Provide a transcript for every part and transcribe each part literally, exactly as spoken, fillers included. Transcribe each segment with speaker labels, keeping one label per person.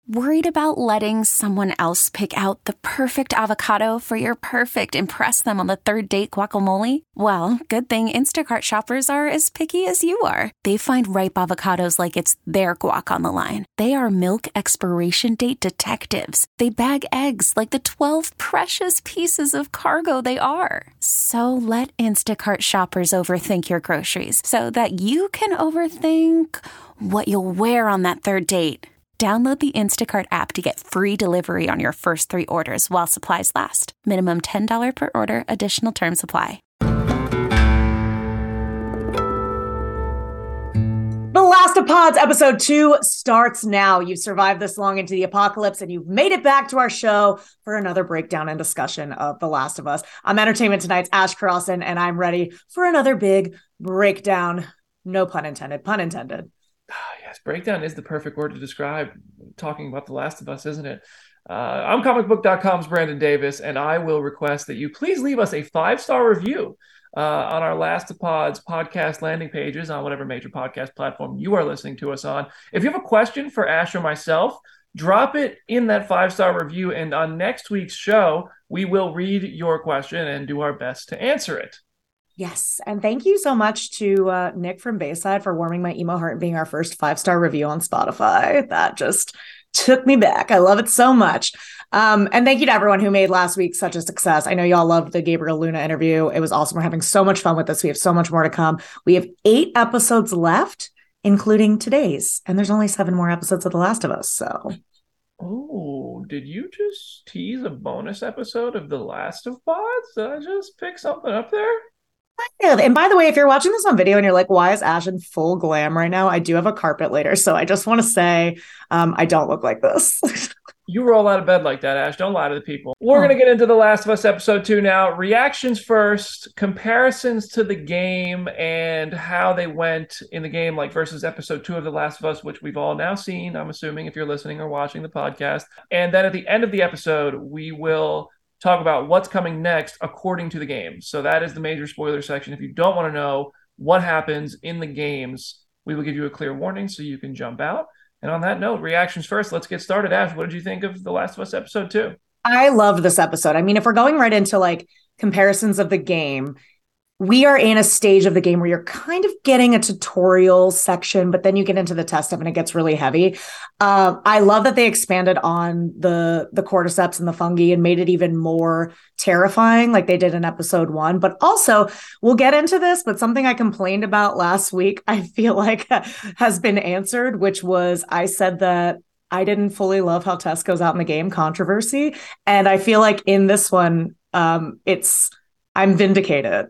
Speaker 1: Worried about letting someone else pick out the perfect avocado for your perfect impress them on the third date guacamole? Well, good thing Instacart shoppers are as picky as you are. They find ripe avocados like it's their guac on the line. They are milk expiration date detectives. They bag eggs like the twelve precious pieces of cargo they are. So let Instacart shoppers overthink your groceries so that you can overthink what you'll wear on that third date. Download the Instacart app to get free delivery on your first three orders while supplies last. Minimum ten dollars per order. Additional terms apply.
Speaker 2: The Last of Pods episode two starts now. You've survived this long into the apocalypse and you've made it back to our show for another breakdown and discussion of The Last of Us. I'm Entertainment Tonight's Ash Carlson, and I'm ready for another big breakdown. No pun intended. Pun intended.
Speaker 3: Yes, breakdown is the perfect word to describe talking about The Last of Us, isn't it? Uh, I'm comic book dot com's Brandon Davis, and I will request that you please leave us a five-star review uh, on our Last of Pods podcast landing pages on whatever major podcast platform you are listening to us on. If you have a question for Ash or myself, drop it in that five-star review, and on next week's show, we will read your question and do our best to answer it.
Speaker 2: Yes. And thank you so much to uh, Nick from Bayside for warming my emo heart and being our first five-star review on Spotify. That just took me back. I love it so much. Um, and thank you to everyone who made last week such a success. I know y'all loved the Gabriel Luna interview. It was awesome. We're having so much fun with this. We have so much more to come. We have eight episodes left, including today's. And there's only seven more episodes of The Last of Us. So...
Speaker 3: Oh, did you just tease a bonus episode of The Last of Pods? Did I just pick something up there?
Speaker 2: Yeah. And by the way, if you're watching this on video and you're like, why is Ash in full glam right now? I do have a carpet later. So I just want to say um, I don't look like this.
Speaker 3: You roll out of bed like that, Ash. Don't lie to the people. We're oh. going to get into The Last of Us episode two now. Reactions first, comparisons to the game and how they went in the game, like versus episode two of The Last of Us, which we've all now seen, I'm assuming, if you're listening or watching the podcast. And then at the end of the episode, we will talk about what's coming next according to the game. So that is the major spoiler section. If you don't want to know what happens in the games, we will give you a clear warning so you can jump out. And on that note, reactions first. Let's get started. Ash, what did you think of The Last of Us episode two?
Speaker 2: I loved this episode. I mean, if we're going right into like comparisons of the game, we are in a stage of the game where you're kind of getting a tutorial section, but then you get into the test stuff and it gets really heavy. Um, I love that they expanded on the, the cordyceps and the fungi and made it even more terrifying like they did in episode one. But also, we'll get into this, but something I complained about last week, I feel like has been answered, which was I said that I didn't fully love how Tess goes out in the game controversy. And I feel like in this one, um, it's I'm vindicated.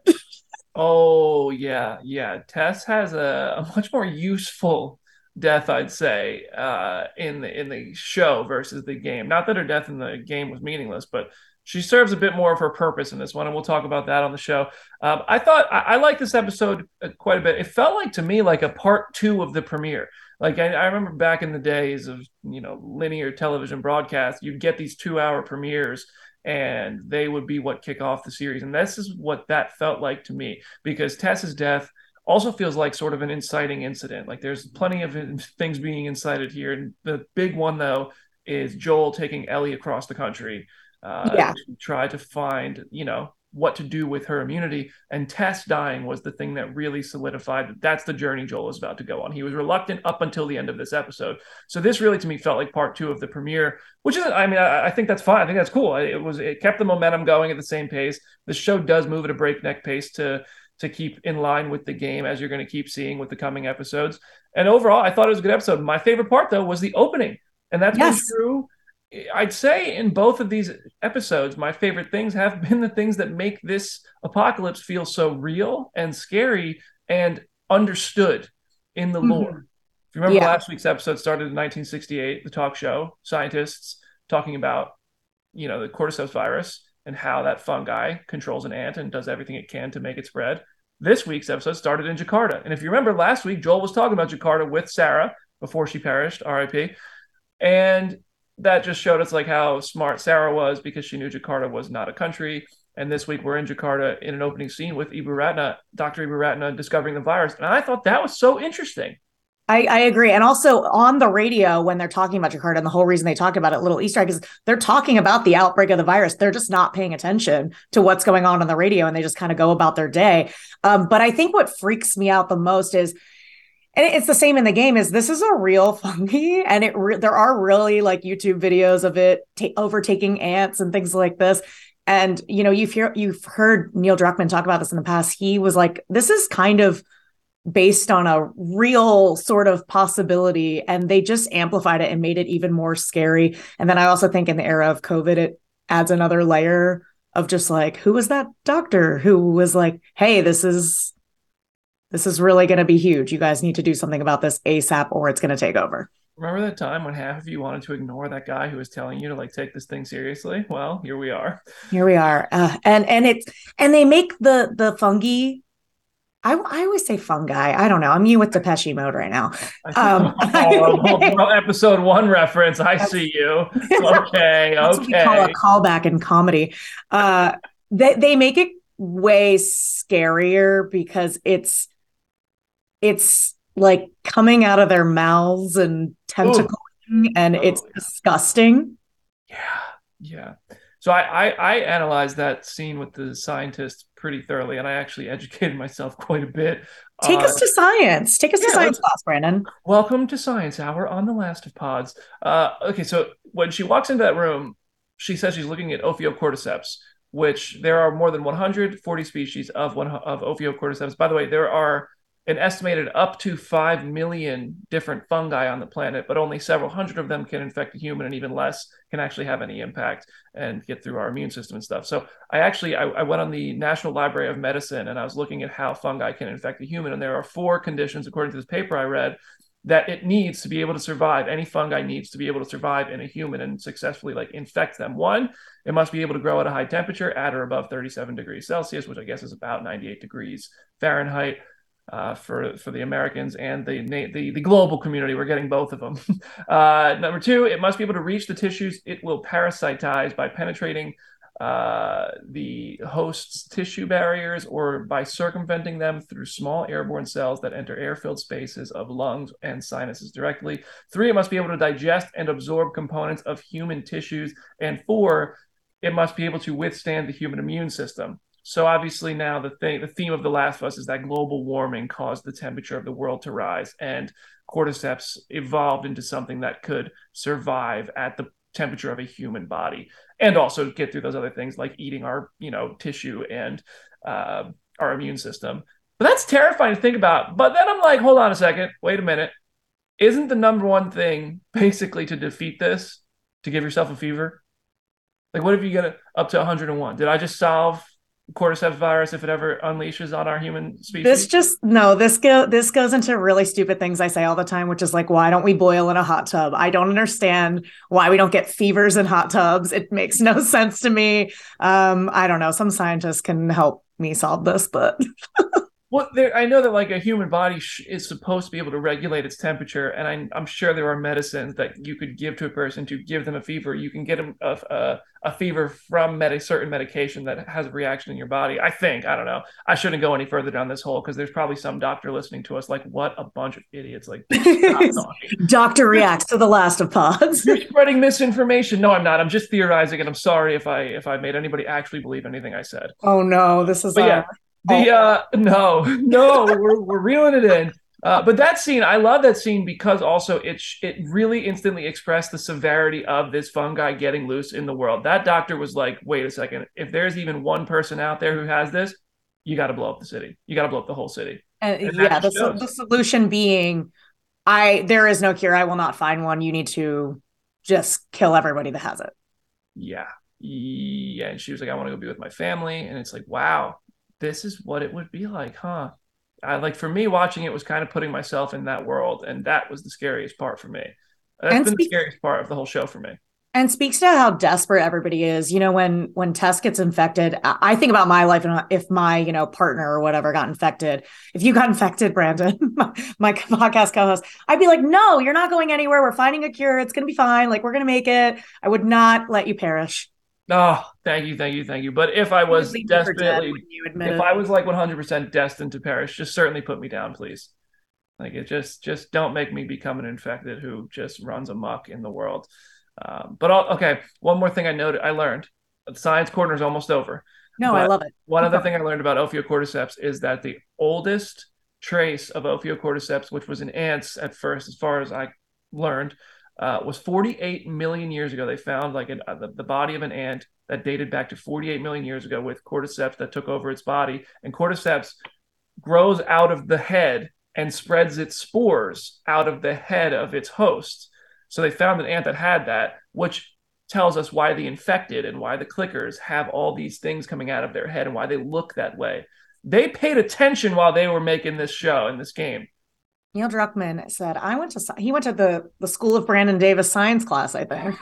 Speaker 3: Oh, yeah, yeah. Tess has a, a much more useful death, I'd say, uh, in the in the show versus the game. Not that her death in the game was meaningless, but she serves a bit more of her purpose in this one, and we'll talk about that on the show. Um, I thought I, I liked this episode quite a bit. It felt like to me like a part two of the premiere. Like I, I remember back in the days of you know linear television broadcast, you'd get these two-hour premieres, and they would be what kick off the series. And this is what that felt like to me, because Tess's death also feels like sort of an inciting incident. Like there's plenty of things being incited here. And the big one, though, is Joel taking Ellie across the country uh,
Speaker 2: yeah.
Speaker 3: to try to find, you know, what to do with her immunity. And Tess dying was the thing that really solidified that that's the journey Joel is about to go on. He was reluctant up until the end of this episode. So this really, to me, felt like part two of the premiere, which isn't, I mean, I, I think that's fine. I think that's cool. It was, it kept the momentum going at the same pace. The show does move at a breakneck pace to, to keep in line with the game, as you're going to keep seeing with the coming episodes. And overall, I thought it was a good episode. My favorite part, though, was the opening. And that's
Speaker 2: yes.
Speaker 3: been true. I'd say in both of these episodes, my favorite things have been the things that make this apocalypse feel so real and scary and understood in the mm-hmm. lore. If you remember, yeah. last week's episode started in nineteen sixty-eight, the talk show, scientists talking about, you know, the cordyceps virus and how that fungi controls an ant and does everything it can to make it spread. This week's episode started in Jakarta. And if you remember last week, Joel was talking about Jakarta with Sarah before she perished, R I P. And that just showed us like how smart Sarah was, because she knew Jakarta was not a country. And this week we're in Jakarta in an opening scene with Ibu Ratna, Doctor Ibu Ratna discovering the virus. And I thought that was so interesting
Speaker 2: I, I agree. And also on the radio, when they're talking about Jakarta, and the whole reason they talk about it, little Easter egg, is they're talking about the outbreak of the virus. They're just not paying attention to what's going on on the radio, and they just kind of go about their day. Um, but I think what freaks me out the most is, and it's the same in the game, is this is a real fungi, and it re- there are really like YouTube videos of it ta- overtaking ants and things like this. And, you know, you've, hear- you've heard Neil Druckmann talk about this in the past. He was like, this is kind of based on a real sort of possibility, and they just amplified it and made it even more scary. And then I also think in the era of COVID, it adds another layer of just like, who was that doctor who was like, hey, this is this is really going to be huge, you guys need to do something about this ASAP or it's going to take over.
Speaker 3: Remember that time when half of you wanted to ignore that guy who was telling you to like take this thing seriously? Well, here we are.
Speaker 2: Here we are. Uh, and and it's and they make the the fungi, I, I always say fungi. I don't know. I'm you with Depeche Mode right now. Um,
Speaker 3: oh, well, episode one reference. I see you. Okay,
Speaker 2: that's
Speaker 3: okay.
Speaker 2: What we call a callback in comedy. Uh, they they make it way scarier because it's it's like coming out of their mouths and tentacling, Ooh. and oh, it's yeah. disgusting.
Speaker 3: Yeah, yeah. So I, I I analyzed that scene with the scientist pretty thoroughly, and I actually educated myself quite a bit.
Speaker 2: Take uh, us to science. Take us yeah, to science class, Brandon.
Speaker 3: Welcome to Science Hour on the Last of Pods. Uh, okay, so when she walks into that room, she says she's looking at Ophiocordyceps, which there are more than one hundred forty species of one of Ophiocordyceps. By the way, there are an estimated up to five million different fungi on the planet, but only several hundred of them can infect a human, and even less can actually have any impact and get through our immune system and stuff. So I actually, I, I went on the National Library of Medicine and I was looking at how fungi can infect a human. And there are four conditions, according to this paper I read, that it needs to be able to survive. Any fungi needs to be able to survive in a human and successfully like infect them. One, it must be able to grow at a high temperature, at or above thirty-seven degrees Celsius, which I guess is about ninety-eight degrees Fahrenheit. Uh, for for the Americans and the, the the global community. We're getting both of them. uh, number two, it must be able to reach the tissues it will parasitize by penetrating uh, the host's tissue barriers or by circumventing them through small airborne cells that enter air-filled spaces of lungs and sinuses directly. Three, it must be able to digest and absorb components of human tissues. And four, it must be able to withstand the human immune system. So obviously now the thing, the theme of The Last of Us is that global warming caused the temperature of the world to rise, and cordyceps evolved into something that could survive at the temperature of a human body, and also get through those other things like eating our, you know, tissue and uh, our immune system. But that's terrifying to think about. But then I'm like, hold on a second, wait a minute. Isn't the number one thing basically to defeat this to give yourself a fever? Like, what if you get it up to one hundred and one? Did I just solve cordyceps virus if it ever unleashes on our human species?
Speaker 2: This just no this go this goes into really stupid things I say all the time, which is like, why don't we boil in a hot tub? I don't understand why we don't get fevers in hot tubs. It makes no sense to me. um I don't know, some scientists can help me solve this, but
Speaker 3: well, there, I know that like a human body sh- is supposed to be able to regulate its temperature, and I, I'm sure there are medicines that you could give to a person to give them a fever. You can get a, a, a fever from med- certain medication that has a reaction in your body. I think, I don't know. I shouldn't go any further down this hole because there's probably some doctor listening to us like, what a bunch of idiots. Like,
Speaker 2: doctor reacts to The Last of Pods.
Speaker 3: You're spreading misinformation. No, I'm not. I'm just theorizing, and I'm sorry if I if I made anybody actually believe anything I said.
Speaker 2: Oh no, this is
Speaker 3: but, yeah. The uh no no we're we're reeling it in. Uh, but that scene, I love that scene because also it it really instantly expressed the severity of this fungi getting loose in the world. That doctor was like, wait a second, if there's even one person out there who has this, you got to blow up the city. You got to blow up the whole city.
Speaker 2: Uh, yeah, the, the solution being, I there is no cure. I will not find one. You need to just kill everybody that has it.
Speaker 3: Yeah, yeah. And she was like, I want to go be with my family, and it's like, wow. This is what it would be like, huh? I, like for me, watching it was kind of putting myself in that world, and that was the scariest part for me. That's and been speak- the scariest part of the whole show for me.
Speaker 2: And speaks to how desperate everybody is. You know, when when Tess gets infected, I think about my life and if my, you know, partner or whatever got infected. If you got infected, Brandon, my, my podcast co-host, I'd be like, no, you're not going anywhere. We're finding a cure. It's going to be fine. Like, we're going to make it. I would not let you perish.
Speaker 3: Oh, thank you, thank you, thank you. But if I was desperately, if I was like one hundred percent destined to perish, just certainly put me down, please. Like it just just don't make me become an infected who just runs amok in the world. Um, but I'll, okay, one more thing I noted, I learned. The science corner is almost over.
Speaker 2: No, I
Speaker 3: But
Speaker 2: love it.
Speaker 3: one
Speaker 2: Keep
Speaker 3: other
Speaker 2: going.
Speaker 3: thing I learned about Ophiocordyceps is that the oldest trace of Ophiocordyceps, which was in ants at first, as far as I learned, uh, was forty-eight million years ago. They found like an, uh, the, the body of an ant that dated back to forty-eight million years ago with cordyceps that took over its body. And cordyceps grows out of the head and spreads its spores out of the head of its host. So they found an ant that had that, which tells us why the infected and why the clickers have all these things coming out of their head and why they look that way. They paid attention while they were making this show and this game.
Speaker 2: Neil Druckmann said, I went to, he went to the, the School of Brandon Davis science class, I think.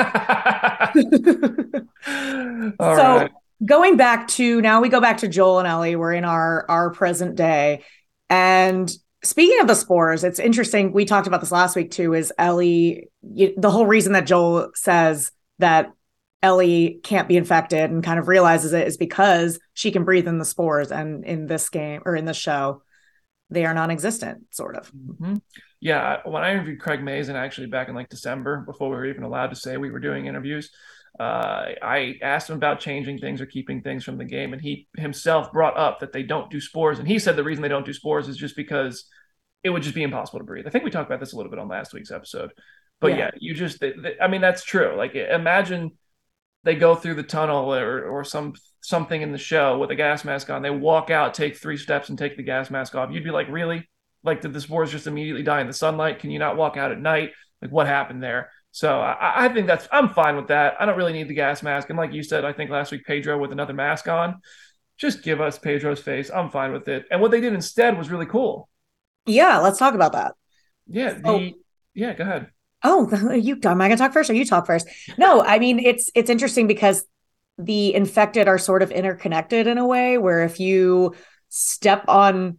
Speaker 3: All
Speaker 2: so
Speaker 3: right.
Speaker 2: going back to, now we go back to Joel and Ellie. We're in our, our present day. And speaking of the spores, it's interesting. We talked about this last week too, is Ellie, you, the whole reason that Joel says that Ellie can't be infected and kind of realizes it is because she can breathe in the spores. And in this game or in this show, they are non-existent, sort of.
Speaker 3: Mm-hmm. Yeah. When I interviewed Craig Mazin, actually back in like December, before we were even allowed to say we were doing interviews, uh, I asked him about changing things or keeping things from the game. And he himself brought up that they don't do spores. And he said the reason they don't do spores is just because it would just be impossible to breathe. I think we talked about this a little bit on last week's episode. But yeah, yeah you just, they, they, I mean, that's true. Like imagine they go through the tunnel or, or some something in the show with a gas mask on. They walk out, take three steps and take the gas mask off. You'd be like, really? Like, did the spores just immediately die in the sunlight? Can you not walk out at night? Like, what happened there? So I, I think that's, I'm fine with that. I don't really need the gas mask. And like you said, I think last week, Pedro with another mask on, just give us Pedro's face. I'm fine with it. And what they did instead was really cool.
Speaker 2: Yeah, let's talk about that.
Speaker 3: Yeah. The, oh. Yeah, go ahead.
Speaker 2: Oh, you, am I going to talk first or you talk first? No, I mean, it's, it's interesting because the infected are sort of interconnected in a way where if you step on,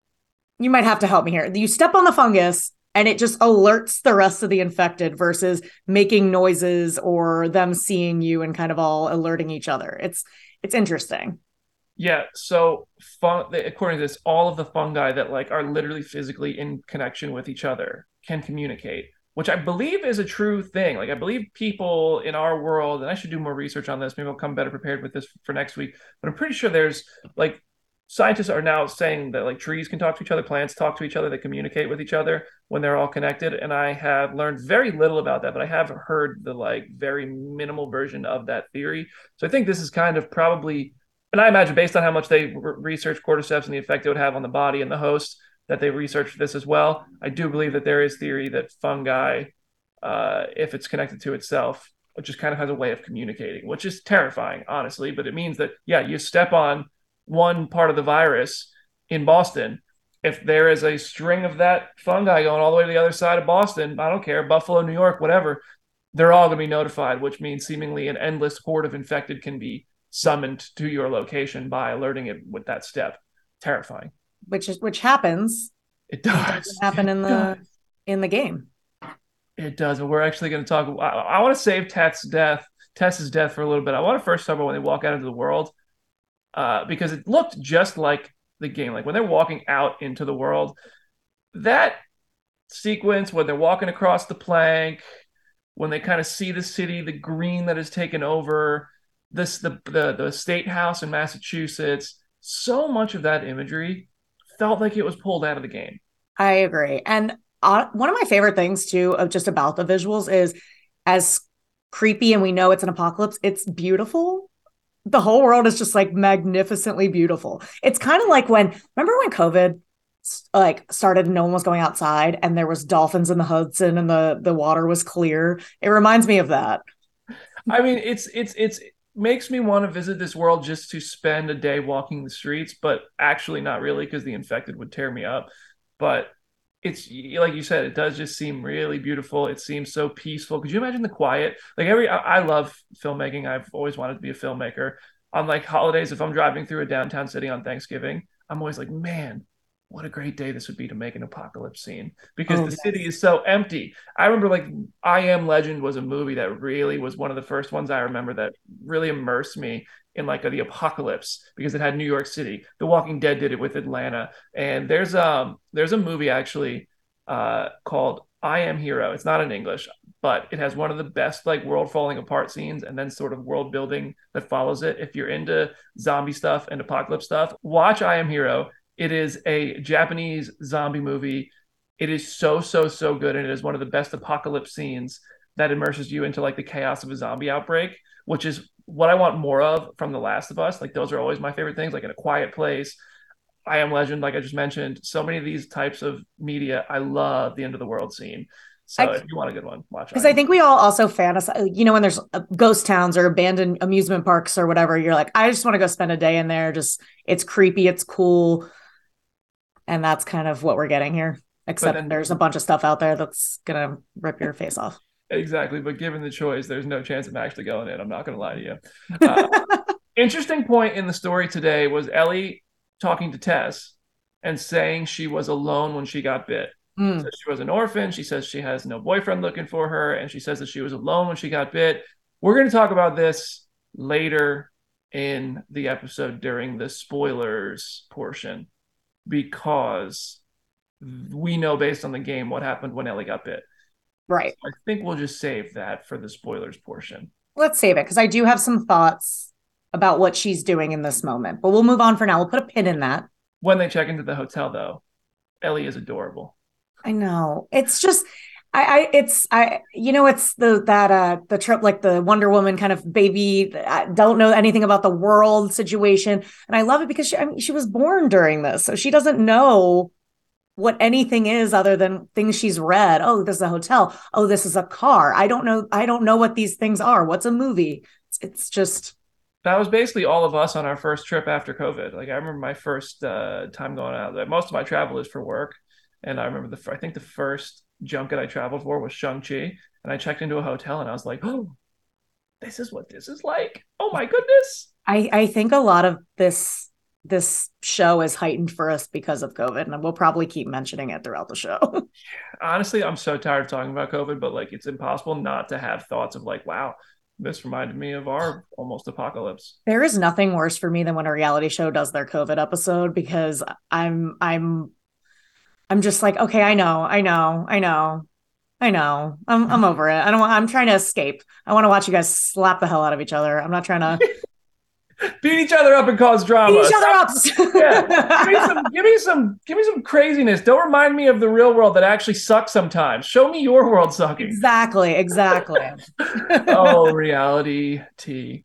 Speaker 2: you might have to help me here. You step on the fungus and it just alerts the rest of the infected versus making noises or them seeing you and kind of all alerting each other. It's, it's interesting.
Speaker 3: Yeah. So fun, according to this, all of the fungi that like are literally physically in connection with each other can communicate, which I believe is a true thing. Like I believe people in our world, and I should do more research on this. Maybe I'll come better prepared with this for next week. But I'm pretty sure there's like scientists are now saying that like trees can talk to each other, plants talk to each other, they communicate with each other when they're all connected. And I have learned very little about that, but I have heard the like very minimal version of that theory. So I think this is kind of probably, and I imagine based on how much they re- research cordyceps and the effect it would have on the body and the host, that they researched this as well. I do believe that there is theory that fungi, uh, if it's connected to itself, it just kind of has a way of communicating, which is terrifying, honestly. But it means that, yeah, you step on one part of the virus in Boston. If there is a string of that fungi going all the way to the other side of Boston, I don't care, Buffalo, New York, whatever, they're all going to be notified, which means seemingly an endless horde of infected can be summoned to your location by alerting it with that step. Terrifying.
Speaker 2: Which is which happens.
Speaker 3: It does.
Speaker 2: It doesn't happen in the in the game.
Speaker 3: It does. And we're actually going to talk. I, I want to save Tess's death, Tess's death for a little bit. I want to first talk about when they walk out into the world, uh, because it looked just like the game. Like when they're walking out into the world, that sequence when they're walking across the plank, when they kind of see the city, the green that has taken over, this the the the state house in Massachusetts. So much of that imagery felt like it was pulled out of the game.
Speaker 2: I agree. And uh, one of my favorite things too of just about the visuals is as creepy and we know it's an apocalypse, it's beautiful. The whole world is just like magnificently beautiful. It's kind of like when, remember when COVID like started and no one was going outside and there was dolphins in the Hudson and the, the water was clear. It reminds me of that.
Speaker 3: I mean, it's, it's, it's, makes me want to visit this world just to spend a day walking the streets, but actually not really because the infected would tear me up. But it's like you said, it does just seem really beautiful. It seems so peaceful. Could you imagine the quiet? Like every, I, I love filmmaking. I've always wanted to be a filmmaker. On like holidays, if I'm driving through a downtown city on Thanksgiving, I'm always like, man, what a great day this would be to make an apocalypse scene because oh, the yes. city is so empty. I remember like I Am Legend was a movie that really was one of the first ones I remember that really immersed me in like a, the apocalypse because it had New York City. The Walking Dead did it with Atlanta. And there's um there's a movie actually uh, called I Am Hero. It's not in English, but it has one of the best like world falling apart scenes and then sort of world building that follows it. If you're into zombie stuff and apocalypse stuff, watch I Am Hero. It is a Japanese zombie movie. It is so, so, so good. And it is one of the best apocalypse scenes that immerses you into like the chaos of a zombie outbreak, which is what I want more of from The Last of Us. Like those are always my favorite things, like in A Quiet Place, I Am Legend, like I just mentioned. So many of these types of media, I love the end of the world scene. So I, if you want a good one, watch it.
Speaker 2: Because I think we all also fantasize, you know, when there's ghost towns or abandoned amusement parks or whatever, you're like, I just want to go spend a day in there. Just, it's creepy, it's cool. And that's kind of what we're getting here. Except then, there's a bunch of stuff out there that's going to rip your face off.
Speaker 3: Exactly. But given the choice, there's no chance of actually going in. I'm not going to lie to you. Uh, interesting point in the story today was Ellie talking to Tess and saying she was alone when she got bit. Mm. So she was an orphan. She says she has no boyfriend looking for her. And she says that she was alone when she got bit. We're going to talk about this later in the episode during the spoilers portion, because we know based on the game what happened when Ellie got bit.
Speaker 2: Right.
Speaker 3: So I think we'll just save that for the spoilers portion.
Speaker 2: Let's save it, because I do have some thoughts about what she's doing in this moment. But we'll move on for now. We'll put a pin in that.
Speaker 3: When they check into the hotel, though, Ellie is adorable.
Speaker 2: I know. It's just, I, I it's, I, you know, it's the, that, uh, the trip, like the Wonder Woman kind of baby, I don't know anything about the world situation. And I love it because she, I mean, she was born during this. So she doesn't know what anything is other than things she's read. Oh, this is a hotel. Oh, this is a car. I don't know. I don't know what these things are. What's a movie? It's, it's just.
Speaker 3: That was basically all of us on our first trip after COVID. Like I remember my first uh, time going out there. Most of my travel is for work. And I remember the, I think the first junket I traveled for was Shang-Chi. And I checked into a hotel and I was like, oh, this is what this is like. Oh my goodness.
Speaker 2: I, I think a lot of this, this show is heightened for us because of COVID, and we'll probably keep mentioning it throughout the show.
Speaker 3: Honestly, I'm so tired of talking about COVID, but like, it's impossible not to have thoughts of like, wow, this reminded me of our almost apocalypse.
Speaker 2: There is nothing worse for me than when a reality show does their COVID episode, because I'm, I'm, I'm just like, okay, I know, I know, I know, I know. I'm, I'm over it. I don't want, I'm trying to escape. I want to watch you guys slap the hell out of each other. I'm not trying to
Speaker 3: beat each other up and cause drama.
Speaker 2: Beat each other up.
Speaker 3: Yeah. Give me some, give me some, give me some craziness. Don't remind me of the real world that actually sucks sometimes. Show me your world sucking.
Speaker 2: Exactly. Exactly.
Speaker 3: Oh, reality T.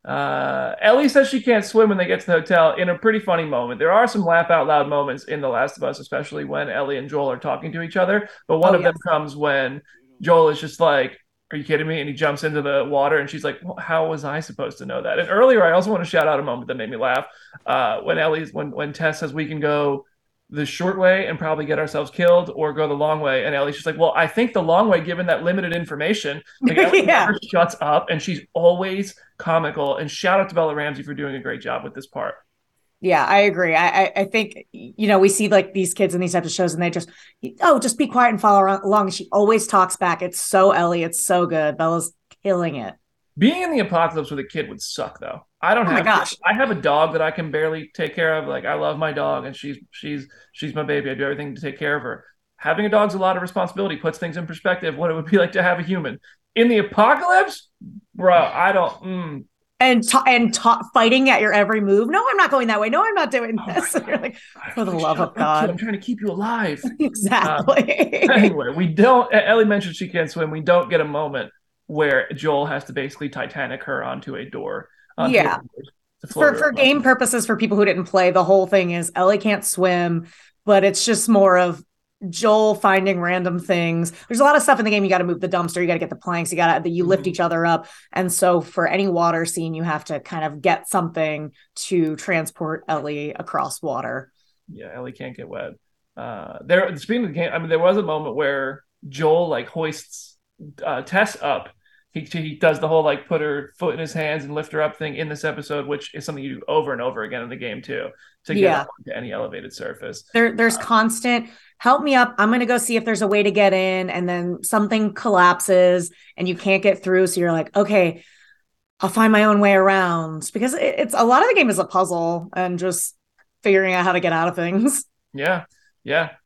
Speaker 3: Uh, Ellie says she can't swim when they get to the hotel in a pretty funny moment. There are some laugh out loud moments in The Last of Us, especially when Ellie and Joel are talking to each other. But one oh, of yes. them comes when Joel is just like, are you kidding me? And he jumps into the water and she's like, well, how was I supposed to know that? And earlier, I also want to shout out a moment that made me laugh. Uh, when Ellie's, when, when Tess says we can go the short way and probably get ourselves killed, or go the long way. And Ellie's just like, well, I think the long way, given that limited information. Like Ellie yeah. never shuts up, and she's always comical. And shout out to Bella Ramsey for doing a great job with this part.
Speaker 2: Yeah, I agree. I, I I think, you know, we see like these kids in these types of shows and they just, oh, just be quiet and follow along. And she always talks back. It's so Ellie. It's so good. Bella's killing it.
Speaker 3: Being in the apocalypse with a kid would suck, though. I don't
Speaker 2: oh
Speaker 3: have.
Speaker 2: My gosh.
Speaker 3: I have a dog that I can barely take care of. Like I love my dog, and she's she's she's my baby. I do everything to take care of her. Having a dog's a lot of responsibility. Puts things in perspective. What it would be like to have a human in the apocalypse, bro. I don't. Mm.
Speaker 2: And ta- and ta- fighting at your every move. No, I'm not going that way. No, I'm not doing this. Oh, you're like, for the love of God,
Speaker 3: I'm trying to keep you alive.
Speaker 2: Exactly.
Speaker 3: Um, anyway, we don't. Ellie mentioned she can't swim. We don't get a moment where Joel has to basically Titanic her onto a door. Onto
Speaker 2: yeah.
Speaker 3: A
Speaker 2: for for game purposes, for people who didn't play, the whole thing is Ellie can't swim, but it's just more of Joel finding random things. There's a lot of stuff in the game. You got to move the dumpster. You got to get the planks. You got to, you lift mm-hmm. each other up. And so for any water scene, you have to kind of get something to transport Ellie across water.
Speaker 3: Yeah. Ellie can't get wet. Uh, there, speaking of the game, I mean, there was a moment where Joel like hoists uh, Tess up. He, he does the whole like put her foot in his hands and lift her up thing in this episode, which is something you do over and over again in the game too, to get yeah. to any elevated surface.
Speaker 2: There, there's uh, constant help me up. I'm going to go see if there's a way to get in, and then something collapses and you can't get through. So you're like, okay, I'll find my own way around, because it, it's a lot of the game is a puzzle and just figuring out how to get out of things.
Speaker 3: Yeah. Yeah.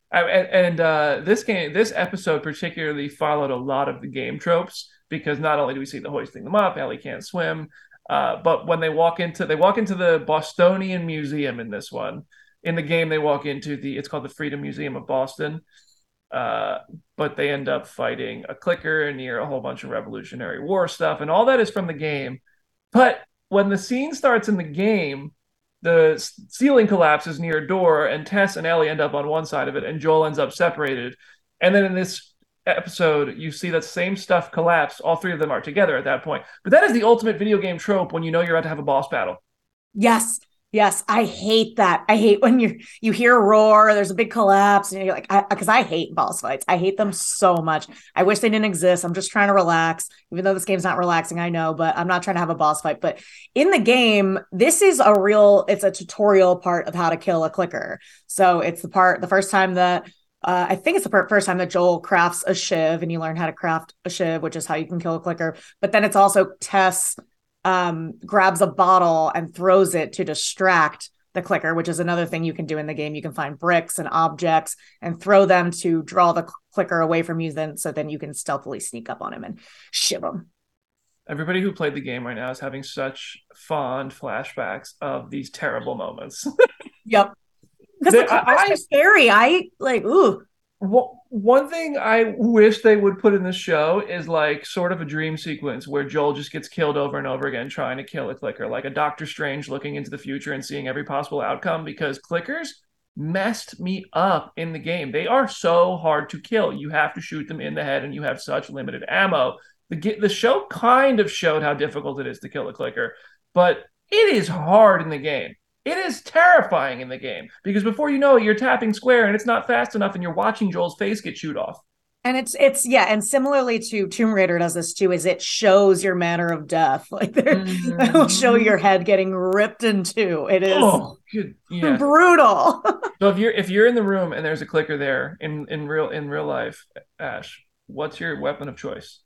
Speaker 3: I, and and uh, this game, this episode particularly followed a lot of the game tropes because not only do we see the hoisting them up, Ellie can't swim, uh, but when they walk into they walk into the Bostonian Museum in this one. In the game, they walk into the it's called the Freedom Museum of Boston, uh, but they end up fighting a clicker near a whole bunch of Revolutionary War stuff, and all that is from the game. But when the scene starts in the game, the ceiling collapses near a door, and Tess and Ellie end up on one side of it, and Joel ends up separated. And then in this episode, you see that same stuff collapse. All three of them are together at that point. But that is the ultimate video game trope when you know you're about to have a boss battle.
Speaker 2: Yes. Yes, I hate that. I hate when you you hear a roar, there's a big collapse, and you're like, because I, I hate boss fights. I hate them so much. I wish they didn't exist. I'm just trying to relax, even though this game's not relaxing, I know, but I'm not trying to have a boss fight. But in the game, this is a real, it's a tutorial part of how to kill a clicker. So it's the part, the first time that, uh, I think it's the first time that Joel crafts a shiv, and you learn how to craft a shiv, which is how you can kill a clicker. But then it's also Tess Um, grabs a bottle and throws it to distract the clicker, which is another thing you can do in the game. You can find bricks and objects and throw them to draw the clicker away from you, then so then you can stealthily sneak up on him and shiv him.
Speaker 3: Everybody who played the game right now is having such fond flashbacks of these terrible moments.
Speaker 2: Yep. Because the clickers are scary. I like, ooh.
Speaker 3: One thing I wish they would put in the show is like sort of a dream sequence where Joel just gets killed over and over again trying to kill a clicker, like a Doctor Strange looking into the future and seeing every possible outcome, because clickers messed me up in the game. They are so hard to kill. You have to shoot them in the head and you have such limited ammo. The, the show kind of showed how difficult it is to kill a clicker, but it is hard in the game. It is terrifying in the game because before you know it, you're tapping square and it's not fast enough and you're watching Joel's face get chewed off.
Speaker 2: And it's, it's, yeah. And similarly to Tomb Raider does this too, is it shows your manner of death. Like mm-hmm. It'll show your head getting ripped in two. It is oh, good. Yeah. brutal.
Speaker 3: So if you're, if you're in the room and there's a clicker there in, in real, in real life, Ash, what's your weapon of choice?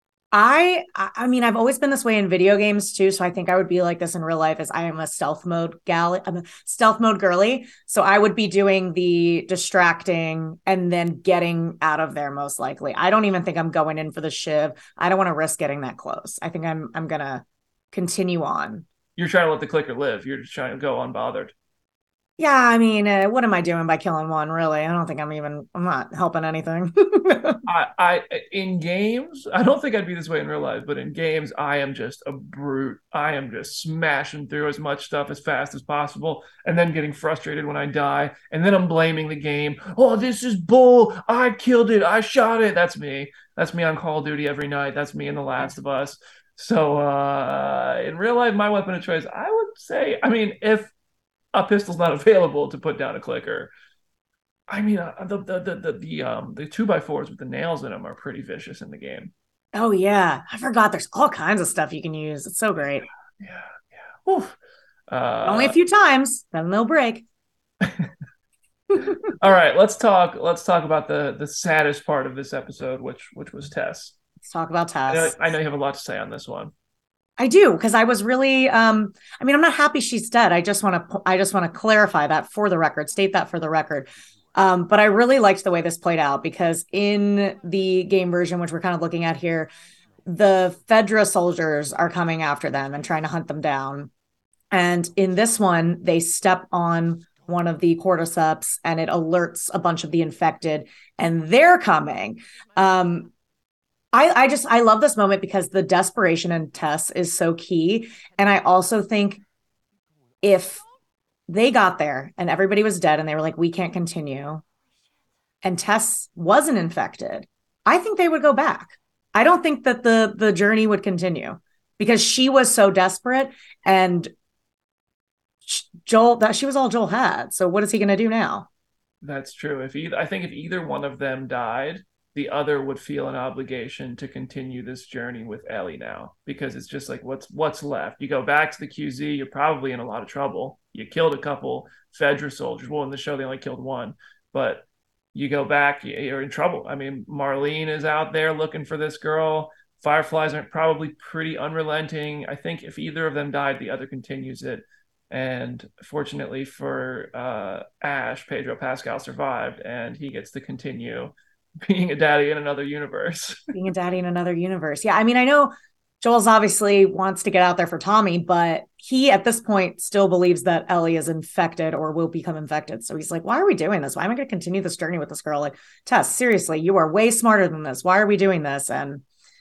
Speaker 2: I I mean, I've always been this way in video games too. So I think I would be like this in real life as I am a stealth mode gal. I'm a stealth mode girly. So I would be doing the distracting and then getting out of there most likely. I don't even think I'm going in for the shiv. I don't want to risk getting that close. I think I'm I'm going to continue on.
Speaker 3: You're trying to let the clicker live. You're just trying to go unbothered.
Speaker 2: Yeah, I mean, uh, what am I doing by killing one, really? I don't think I'm even, I'm not helping anything.
Speaker 3: I, I, in games, I don't think I'd be this way in real life, but in games, I am just a brute. I am just smashing through as much stuff as fast as possible and then getting frustrated when I die. And then I'm blaming the game. Oh, this is bull. I killed it. I shot it. That's me. That's me on Call of Duty every night. That's me in The Last of Us. So uh, in real life, my weapon of choice, I would say, I mean, if a pistol's not available to put down a clicker, I mean, uh, the, the the the the um the two by fours with the nails in them are pretty vicious in the game.
Speaker 2: Oh yeah, I forgot. There's all kinds of stuff you can use. It's so great.
Speaker 3: Yeah, yeah. Oof. Uh,
Speaker 2: Only a few times, then they'll break.
Speaker 3: All right, let's talk. Let's talk about the the saddest part of this episode, which which was Tess.
Speaker 2: Let's talk about Tess.
Speaker 3: I know, I know you have a lot to say on this one.
Speaker 2: I do, because I was really, um, I mean, I'm not happy she's dead. I just want to, I just want to clarify that for the record, state that for the record. Um, but I really liked the way this played out because in the game version, which we're kind of looking at here, the Fedra soldiers are coming after them and trying to hunt them down. And in this one, they step on one of the cordyceps and it alerts a bunch of the infected and they're coming. Um, I, I just, I love this moment because the desperation in Tess is so key. And I also think if they got there and everybody was dead and they were like, we can't continue, and Tess wasn't infected, I think they would go back. I don't think that the, the journey would continue because she was so desperate and Joel, that she was all Joel had. So what is he going to do now?
Speaker 3: That's true. If either, I think if either one of them died, the other would feel an obligation to continue this journey with Ellie now, because it's just like, what's what's left? You go back to the Q Z, you're probably in a lot of trouble. You killed a couple Fedra soldiers. Well, in the show, they only killed one, but you go back, you're in trouble. I mean, Marlene is out there looking for this girl. Fireflies are probably pretty unrelenting. I think if either of them died, the other continues it. And fortunately for uh, Ash, Pedro Pascal survived, and he gets to continue being a daddy in another universe.
Speaker 2: Being a daddy in another universe. Yeah, I mean, I know Joel's obviously wants to get out there for Tommy, but he at this point still believes that Ellie is infected or will become infected. So he's like, why are we doing this? Why am I going to continue this journey with this girl? Like, Tess, seriously, you are way smarter than this. Why are we doing this? And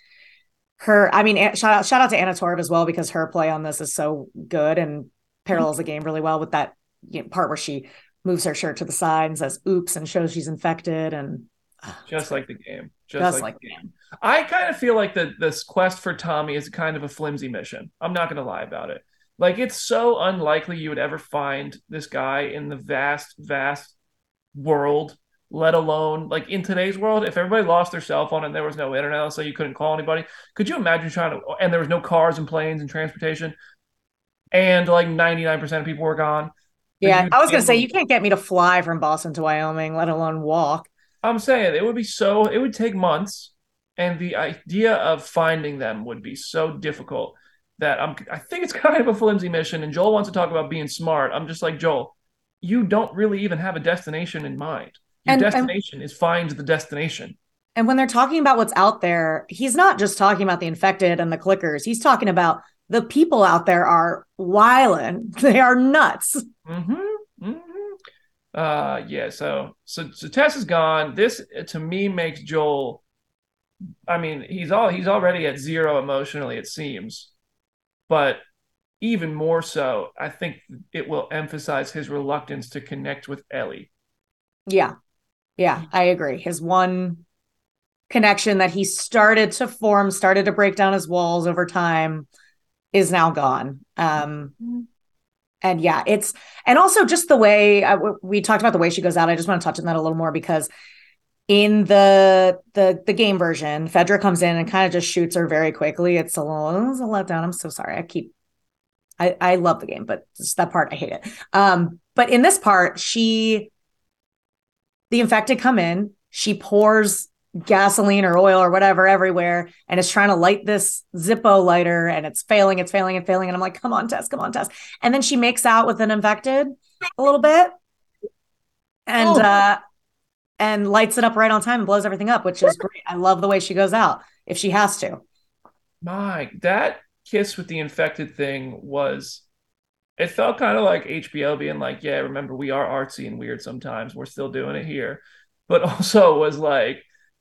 Speaker 2: her, I mean, shout out, shout out to Anna Torv as well, because her play on this is so good and parallels the game really well with that, you know, part where she moves her shirt to the side and says, oops, and shows she's infected. And
Speaker 3: oh, just like the game. Just,
Speaker 2: just
Speaker 3: like,
Speaker 2: like
Speaker 3: the
Speaker 2: the game.
Speaker 3: game. I kind of feel like the, this quest for Tommy is kind of a flimsy mission. I'm not going to lie about it. Like, it's so unlikely you would ever find this guy in the vast, vast world, let alone, like, in today's world, if everybody lost their cell phone and there was no internet, so you couldn't call anybody, could you imagine trying to, and there was no cars and planes and transportation, and like ninety-nine percent of people were gone.
Speaker 2: Yeah, I was going to say, you can't get me to fly from Boston to Wyoming, let alone walk.
Speaker 3: I'm saying it would be so, it would take months, and the idea of finding them would be so difficult that I'm, I think it's kind of a flimsy mission. And Joel wants to talk about being smart. I'm just like, Joel, you don't really even have a destination in mind. Your
Speaker 2: and,
Speaker 3: destination
Speaker 2: and,
Speaker 3: is find the destination.
Speaker 2: And when they're talking about what's out there, he's not just talking about the infected and the clickers. He's talking about the people out there are wildin'. They are nuts.
Speaker 3: Mm-hmm. Mm-hmm. Uh, yeah. So, so, so Tess is gone. This, to me, makes Joel, I mean, he's all, he's already at zero emotionally, it seems, but even more so, I think it will emphasize his reluctance to connect with Ellie.
Speaker 2: Yeah. Yeah, I agree. His one connection that he started to form, started to break down his walls over time, is now gone. Um, and yeah, it's, and also just the way I, we talked about the way she goes out. I just want to touch on that a little more, because in the the the game version, Fedra comes in and kind of just shoots her very quickly. It's a little, it's a letdown. I'm so sorry. I keep, I I love the game, but just that part I hate it. Um, but in this part, she, the infected come in. She pours gasoline or oil or whatever everywhere and is trying to light this Zippo lighter, and it's failing, it's failing and failing. And I'm like, come on, Tess, come on, Tess. And then she makes out with an infected a little bit and, oh. uh, and lights it up right on time and blows everything up, which is great. I love the way she goes out if she has to.
Speaker 3: My, that kiss with the infected thing was, it felt kind of like H B O being like, yeah, remember, we are artsy and weird sometimes. We're still doing it here. But also was like,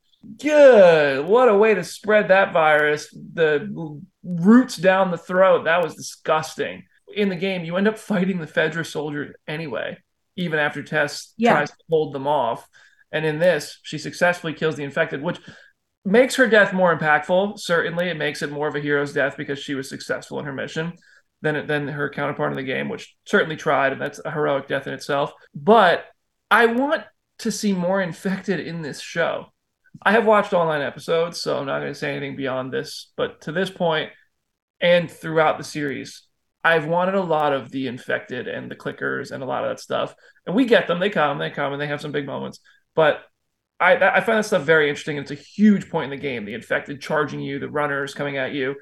Speaker 3: good, what a way to spread that virus, the roots down the throat. That was disgusting. In the game, you end up fighting the Fedra soldiers anyway, even after Tess yeah. tries to hold them off. And in this, she successfully kills the infected, which makes her death more impactful. Certainly, it makes it more of a hero's death because she was successful in her mission than, than her counterpart in the game, which certainly tried, and that's a heroic death in itself. But I want to see more infected in this show. I have watched all nine episodes, so I'm not going to say anything beyond this. But to this point, and throughout the series, I've wanted a lot of the infected and the clickers and a lot of that stuff. And we get them. They come, they come, and they have some big moments. But I, I find that stuff very interesting. It's a huge point in the game. The infected charging you, the runners coming at you.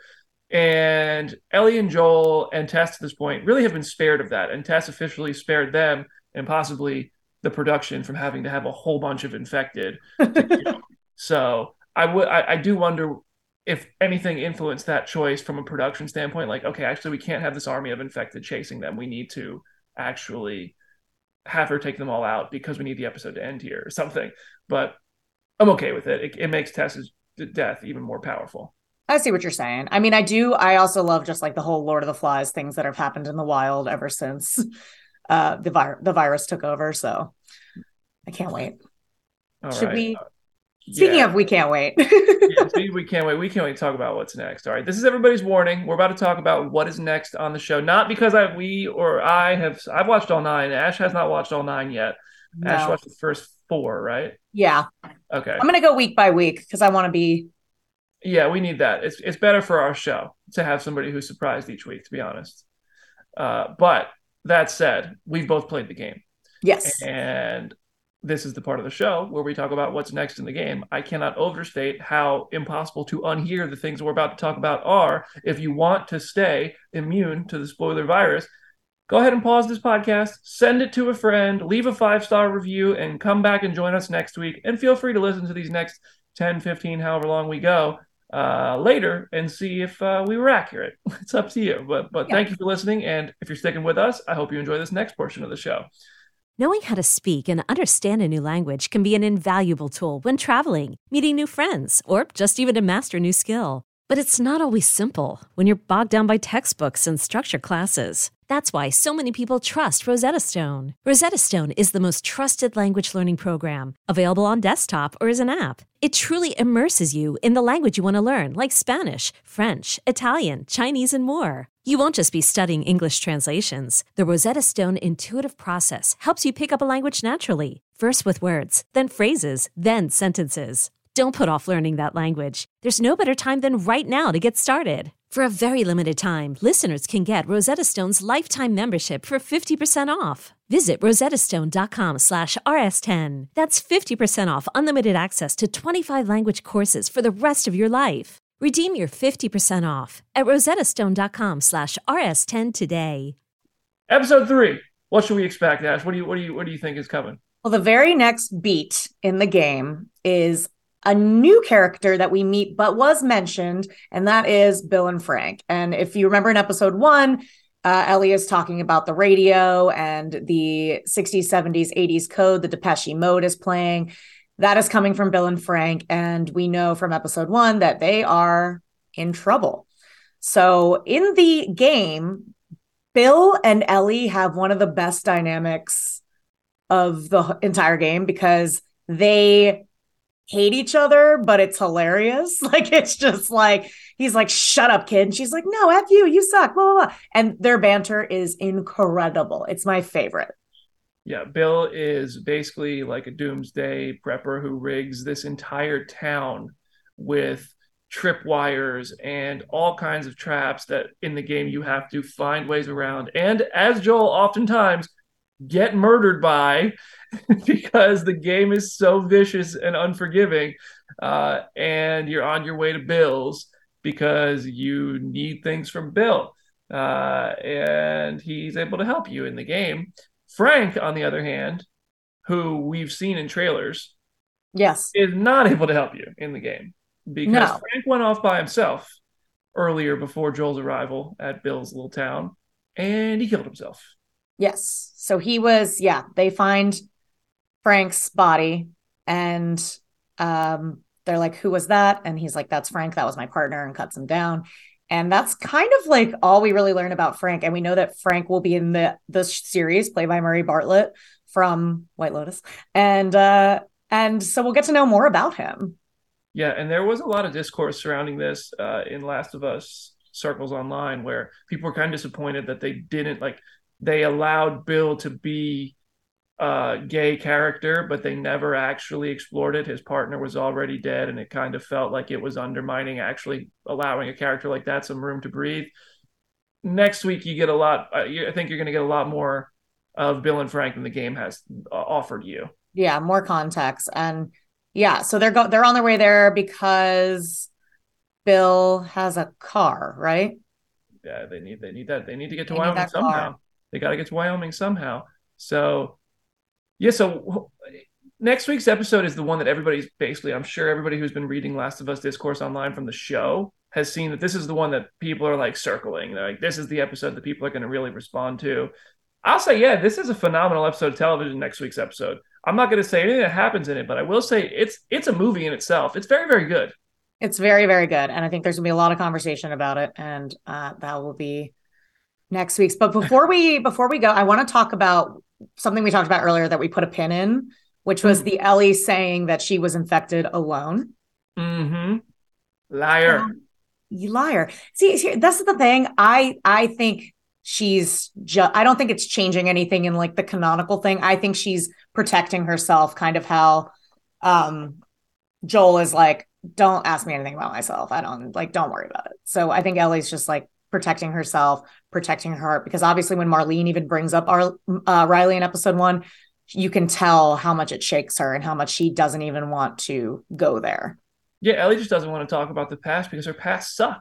Speaker 3: And Ellie and Joel and Tess to this point really have been spared of that. And Tess officially spared them and possibly the production from having to have a whole bunch of infected to kill. So I would, I, I do wonder if anything influenced that choice from a production standpoint. Like, okay, actually, we can't have this army of infected chasing them. We need to actually have her take them all out because we need the episode to end here or something. But I'm okay with it. It, it makes Tess's death even more powerful.
Speaker 2: I see what you're saying. I mean, I do. I also love just like the whole Lord of the Flies things that have happened in the wild ever since uh, the, vi- the virus took over. So I can't wait.
Speaker 3: All
Speaker 2: Should
Speaker 3: right.
Speaker 2: we? Speaking
Speaker 3: yeah.
Speaker 2: of, we can't wait.
Speaker 3: yeah, speaking, we can't wait. We can't wait to talk about what's next. All right. This is everybody's warning. We're about to talk about what is next on the show. Not because I, we, or I have, I've watched all nine. Ash has not watched all nine yet. No. Ash watched the first four, right?
Speaker 2: Yeah.
Speaker 3: Okay.
Speaker 2: I'm going to go week by week because I want to be.
Speaker 3: Yeah, we need that. It's it's better for our show to have somebody who's surprised each week, to be honest. Uh, but that said, we've both played the game.
Speaker 2: Yes.
Speaker 3: And this is the part of the show where we talk about what's next in the game. I cannot overstate how impossible to unhear the things we're about to talk about are if you want to stay immune to the spoiler virus. go ahead and pause this podcast, send it to a friend, leave a five-star review, and come back and join us next week. And feel free to listen to these next ten, fifteen, however long we go uh, later and see if uh, we were accurate. It's up to you. But but yeah. Thank you for listening. And if you're sticking with us, I hope you enjoy this next portion of the show.
Speaker 4: Knowing how to speak and understand a new language can be an invaluable tool when traveling, meeting new friends, or just even to master a new skill. But it's not always simple when you're bogged down by textbooks and structured classes. That's why so many people trust Rosetta Stone. Rosetta Stone is the most trusted language learning program, available on desktop or as an app. It truly immerses you in the language you want to learn, like Spanish, French, Italian, Chinese, and more. You won't just be studying English translations. The Rosetta Stone intuitive process helps you pick up a language naturally, first with words, then phrases, then sentences. Don't put off learning that language. There's no better time than right now to get started. For a very limited time, listeners can get Rosetta Stone's lifetime membership for fifty percent off. Visit rosettastone.com slash rs10. That's fifty percent off unlimited access to twenty-five language courses for the rest of your life. Redeem your fifty percent off at rosettastone.com slash rs10 today.
Speaker 3: Episode three. What should we expect, Ash? What do you what do you what do you think is coming?
Speaker 2: Well, the very next beat in the game is a new character that we meet but was mentioned, and that is Bill and Frank. And if you remember in episode one, uh, Ellie is talking about the radio and the sixties, seventies, eighties code. The Depeche Mode is playing. That is coming from Bill and Frank. And we know from episode one that they are in trouble. So in the game, Bill and Ellie have one of the best dynamics of the entire game because they hate each other, but it's hilarious. Like, it's just like, he's like, shut up, kid. And she's like, no, F you, you suck, blah, blah, blah. And their banter is incredible. It's my favorite.
Speaker 3: Yeah, Bill is basically like a doomsday prepper who rigs this entire town with tripwires and all kinds of traps that in the game you have to find ways around. And as Joel oftentimes get murdered by because the game is so vicious and unforgiving, uh, and you're on your way to Bill's because you need things from Bill, uh, and he's able to help you in the game. Frank, on the other hand, who we've seen in trailers,
Speaker 2: yes,
Speaker 3: is not able to help you in the game because no. Frank went off by himself earlier before Joel's arrival at Bill's little town, and he killed himself.
Speaker 2: Yes. So he was, yeah, they find Frank's body and um, they're like, who was that? And he's like, that's Frank. That was my partner, and cuts him down. And that's kind of like all we really learn about Frank. And we know that Frank will be in the this series played by Murray Bartlett from White Lotus. And uh, and so we'll get to know more about him.
Speaker 3: Yeah. And there was a lot of discourse surrounding this uh, in Last of Us circles online where people were kind of disappointed that they didn't like, they allowed Bill to be a gay character, but they never actually explored it. His partner was already dead, and it kind of felt like it was undermining actually allowing a character like that some room to breathe. Next week, you get a lot. Uh, I think you're going to get a lot more of Bill and Frank than the game has uh, offered you.
Speaker 2: Yeah, more context. And yeah, so they're go- they're on their way there because Bill has a car, right?
Speaker 3: Yeah, they need they need that. They need to get to
Speaker 2: they
Speaker 3: Wyoming somehow. Car. They got to get to Wyoming somehow. So, yeah, so next week's episode is the one that everybody's basically, I'm sure everybody who's been reading Last of Us discourse online from the show has seen that this is the one that people are like circling. They're like, this is the episode that people are going to really respond to. I'll say, yeah, this is a phenomenal episode of television, next week's episode. I'm not going to say anything that happens in it, but I will say it's it's a movie in itself. It's very, very good.
Speaker 2: It's very, very good. And I think there's going to be a lot of conversation about it. And uh, that will be next week's. But before we before we go, I want to talk about something we talked about earlier that we put a pin in, which was mm-hmm. the Ellie saying that she was infected alone.
Speaker 3: Mm-hmm. Liar.
Speaker 2: Um, you liar. See, see, that's the thing. I I think she's just, I don't think it's changing anything in like the canonical thing. I think she's protecting herself, kind of how um, Joel is like, don't ask me anything about myself. I don't like, don't worry about it. So I think Ellie's just like protecting herself, protecting her heart, because obviously when Marlene even brings up our, uh, Riley in episode one, you can tell how much it shakes her and how much she doesn't even want to go there.
Speaker 3: Yeah, Ellie just doesn't want to talk about the past because her past sucks.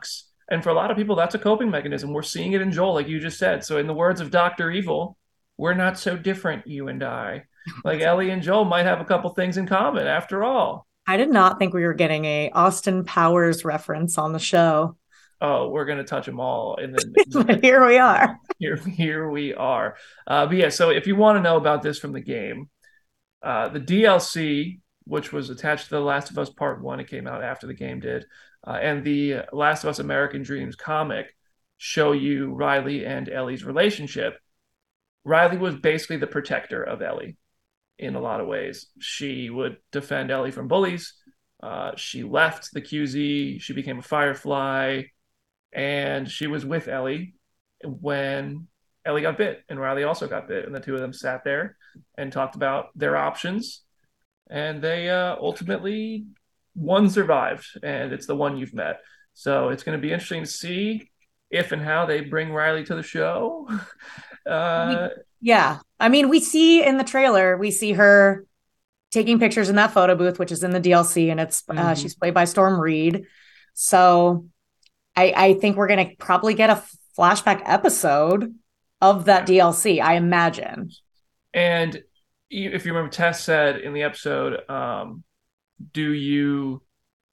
Speaker 3: And for a lot of people, that's a coping mechanism. We're seeing it in Joel, like you just said. So in the words of Doctor Evil, we're not so different, you and I. Like Ellie and Joel might have a couple things in common after all.
Speaker 2: I did not think we were getting a Austin Powers reference on the show.
Speaker 3: Oh, we're going to touch them all. In the, in the
Speaker 2: But here we are.
Speaker 3: Here, here we are. Uh, but yeah, so if you want to know about this from the game, uh, the D L C, which was attached to The Last of Us Part One, it came out after the game did, uh, and the Last of Us American Dreams comic show you Riley and Ellie's relationship. Riley was basically the protector of Ellie in a lot of ways. She would defend Ellie from bullies. Uh, she left the Q Z. She became a Firefly. And she was with Ellie when Ellie got bit, and Riley also got bit. And the two of them sat there and talked about their options. And they uh, ultimately, one survived, and it's the one you've met. So it's going to be interesting to see if and how they bring Riley to the show. Uh,
Speaker 2: yeah. I mean, we see in the trailer, we see her taking pictures in that photo booth, which is in the D L C, and it's mm-hmm. uh, she's played by Storm Reed. So I, I think we're going to probably get a flashback episode of that D L C, I imagine.
Speaker 3: And if you remember, Tess said in the episode, um, do you,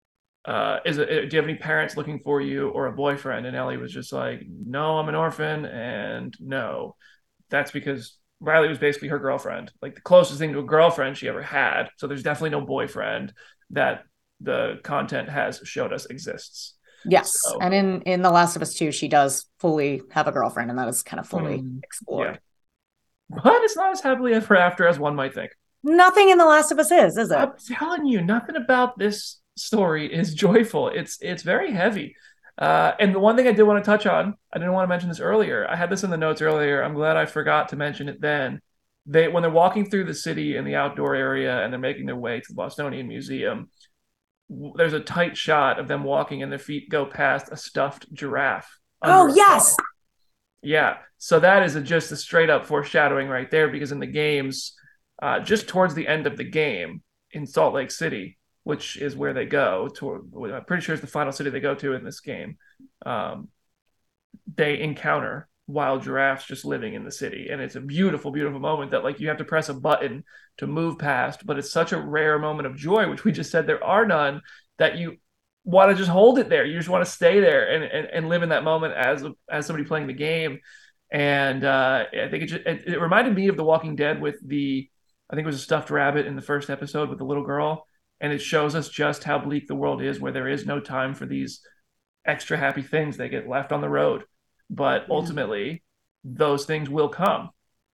Speaker 3: uh, is it, do you have any parents looking for you or a boyfriend? And Ellie was just like, no, I'm an orphan. And no, that's because Riley was basically her girlfriend, like the closest thing to a girlfriend she ever had. So there's definitely no boyfriend that the content has showed us exists.
Speaker 2: Yes.
Speaker 3: So,
Speaker 2: and in, in The Last of Us two, she does fully have a girlfriend, and that is kind of fully
Speaker 3: mm,
Speaker 2: explored.
Speaker 3: Yeah. But it's not as happily ever after as one might think.
Speaker 2: Nothing in The Last of Us is, is it?
Speaker 3: I'm telling you, nothing about this story is joyful. It's it's very heavy. Uh, and the one thing I did want to touch on, I didn't want to mention this earlier. I had this in the notes earlier. I'm glad I forgot to mention it then. They when they're walking through the city in the outdoor area and they're making their way to the Bostonian Museum, there's a tight shot of them walking and their feet go past a stuffed giraffe.
Speaker 2: Oh, yes.
Speaker 3: Car. Yeah. So that is a, just a straight up foreshadowing right there, because in the games, uh, just towards the end of the game in Salt Lake City, which is where they go to, I'm pretty sure it's the final city they go to in this game, um, they encounter wild giraffes just living in the city. And it's a beautiful, beautiful moment that like you have to press a button to move past, but it's such a rare moment of joy, which we just said there are none, that you want to just hold it there. You just want to stay there and, and, and live in that moment as, as somebody playing the game. And uh, I think it, just, it, it reminded me of The Walking Dead with the, I think it was a stuffed rabbit in the first episode with the little girl. And it shows us just how bleak the world is, where there is no time for these extra happy things. They get left on the road. But ultimately, those things will come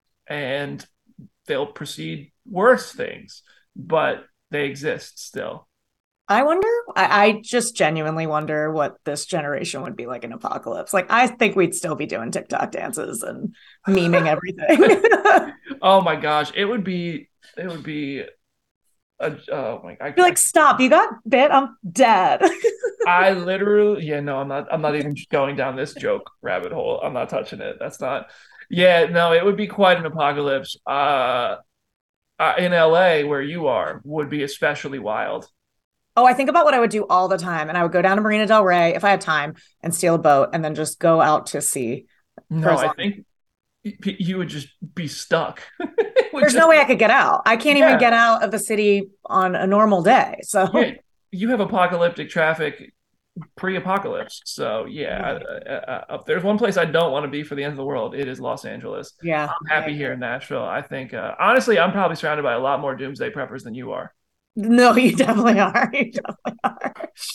Speaker 3: and they'll precede worse things, but they exist still.
Speaker 2: I wonder, I, I just genuinely wonder what this generation would be like in apocalypse. Like, I think we'd still be doing TikTok dances and memeing everything.
Speaker 3: Oh my gosh. It would be, it would be, a, oh my God.
Speaker 2: Be like, stop, you got bit, I'm dead.
Speaker 3: I literally, yeah, no, I'm not, I'm not even going down this joke rabbit hole. I'm not touching it. That's not, yeah, no, it would be quite an apocalypse. Uh, uh, in L A, where you are, would be especially wild.
Speaker 2: Oh, I think about what I would do all the time. And I would go down to Marina Del Rey if I had time and steal a boat and then just go out to sea.
Speaker 3: No, I think you would just be stuck.
Speaker 2: There's
Speaker 3: just,
Speaker 2: no way I could get out. I can't
Speaker 3: yeah.
Speaker 2: even get out of the city on a normal day. So
Speaker 3: yeah, you have apocalyptic traffic pre-apocalypse. So yeah, I, I, I, if there's one place I don't want to be for the end of the world, it is Los Angeles.
Speaker 2: Yeah,
Speaker 3: I'm happy here in Nashville. I think, uh, honestly, I'm probably surrounded by a lot more doomsday preppers than you are.
Speaker 2: No, you definitely are. You definitely are.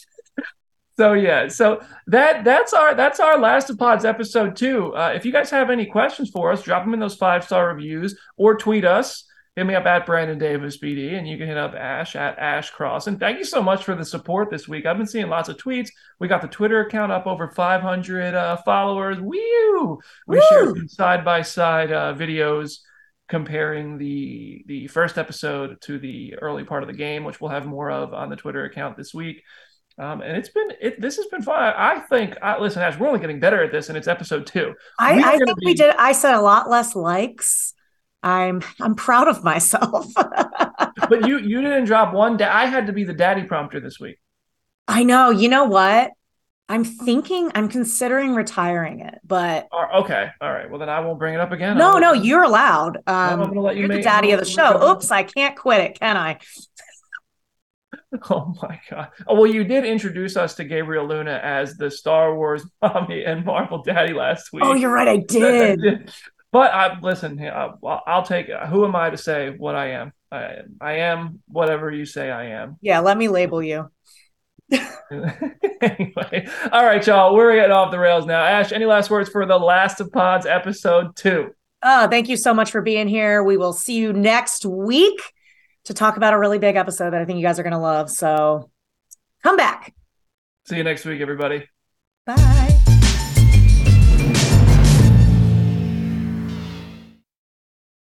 Speaker 3: So yeah, so that that's our that's our Last of Pods episode two. Uh, if you guys have any questions for us, drop them in those five star reviews or tweet us. Hit me up at Brandon Davis B D, and you can hit up Ash at Ash Cross. And thank you so much for the support this week. I've been seeing lots of tweets. We got the Twitter account up over five hundred uh, followers. Woo! We
Speaker 2: Woo!
Speaker 3: shared side by side videos comparing the the first episode to the early part of the game, which we'll have more of on the Twitter account this week. Um, and it's been it. This has been fun. I think. I, listen, Ash, we're only getting better at this, and it's episode two.
Speaker 2: I, I think be... we did. I said a lot less likes. I'm I'm proud of myself.
Speaker 3: But you you didn't drop one. Da- I had to be the daddy prompter this week.
Speaker 2: I know. You know what? I'm thinking, I'm considering retiring it, but
Speaker 3: Or, okay, all right. Well, then I won't bring it up again.
Speaker 2: no,
Speaker 3: I'll,
Speaker 2: no, you're allowed. Um,
Speaker 3: I'm gonna let you
Speaker 2: you're the
Speaker 3: make-
Speaker 2: daddy
Speaker 3: I'm
Speaker 2: of the
Speaker 3: gonna
Speaker 2: show.
Speaker 3: make it-
Speaker 2: Oops, I can't quit it, can I?
Speaker 3: Oh my God. Oh, well, you did introduce us to Gabriel Luna as the Star Wars mommy and Marvel daddy last week.
Speaker 2: Oh, you're right, I did.
Speaker 3: But I listen. I'll, I'll take it. Who am I to say what I am? I, I am whatever you say I am.
Speaker 2: Yeah, let me label you.
Speaker 3: Anyway, all right, y'all. We're getting off the rails now. Ash, any last words for the Last of Pods episode two?
Speaker 2: Oh, thank you so much for being here. We will see you next week to talk about a really big episode that I think you guys are going to love. So come back.
Speaker 3: See you next week, everybody.
Speaker 2: Bye.